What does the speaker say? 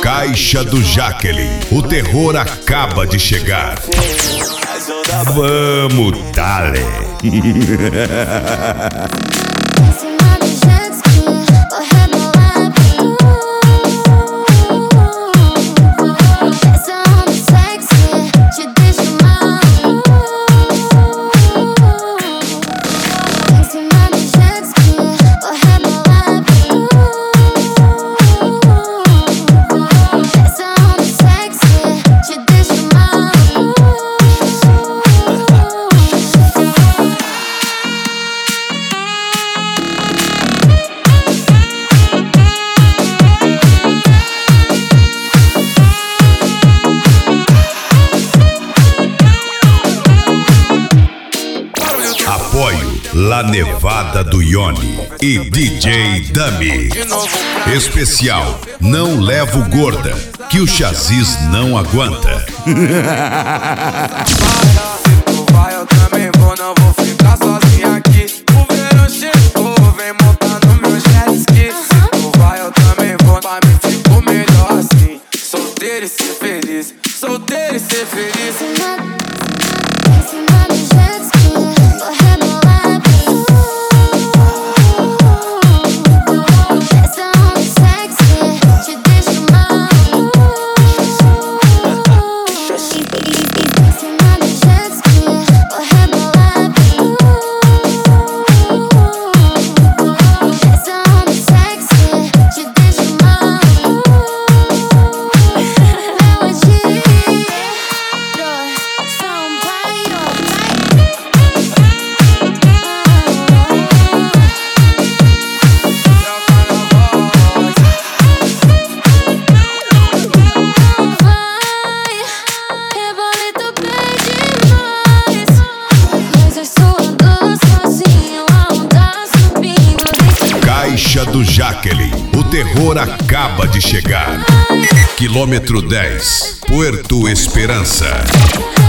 Caixa do Jaqueline, o terror acaba de chegar. Vamos, dale! Apoio La Nevada do Ione e DJ Dami. Especial Não Levo Gorda, que o Chazis não aguenta. Vai, eu também vou, não vou ficar sozinho aqui. O verão chegou, vem montar no meu jet ski. Vai, eu também vou, pra mim ficou melhor assim. Solteiro e ser feliz, solteiro e ser feliz. Caixa do Jaqueline, o terror acaba de chegar. Quilômetro 10, Puerto Esperança.